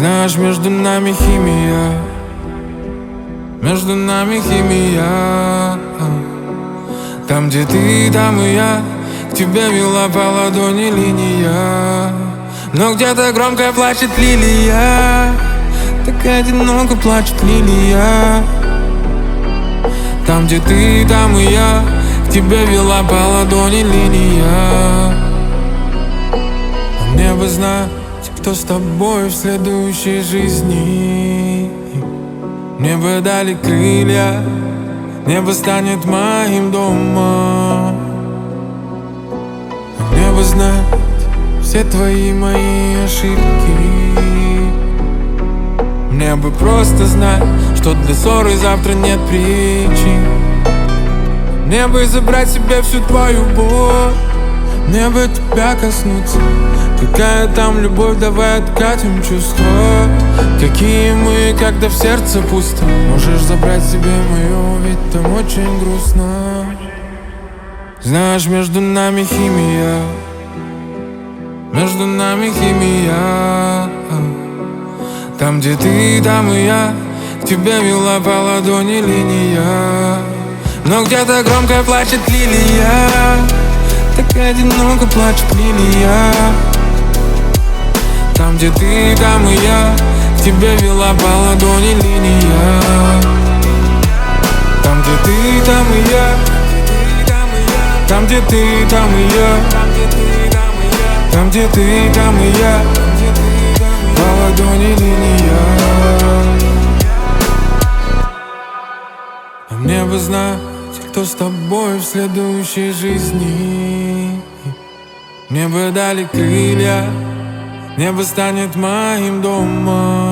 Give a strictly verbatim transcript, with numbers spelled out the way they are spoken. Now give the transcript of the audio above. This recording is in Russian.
Знаешь, между нами химия, между нами химия. Там, где ты, там и я, к тебе вела по ладони линия. Но где-то громко плачет лилия, так одиноко плачет лилия. Там, где ты, там и я, к тебе вела по ладони линия. А мне бы знать, кто с тобой в следующей жизни. Мне бы дали крылья, небо станет моим домом. А мне бы знать все твои мои ошибки. Мне бы просто знать, что для ссоры завтра нет причин. Мне бы забрать себе всю твою боль, мне бы тебя коснуться. Какая там любовь, давай откатим чувства. Какие мы, когда в сердце пусто. Можешь забрать себе мое, ведь там очень грустно. Знаешь, между нами химия, между нами химия. Там, где ты, там и я, к тебе вела по ладони линия. Но где-то громко плачет лилия, так одиноко плачет лилия. Там, где ты, там и я, к тебе вела по ладони линия. Там, где ты, там и я, там, где ты, там и я, там, где ты, там и я, по ладони линия. А мне бы знать, кто с тобой в следующей жизни. Мне бы дали крылья, небо станет моим домом.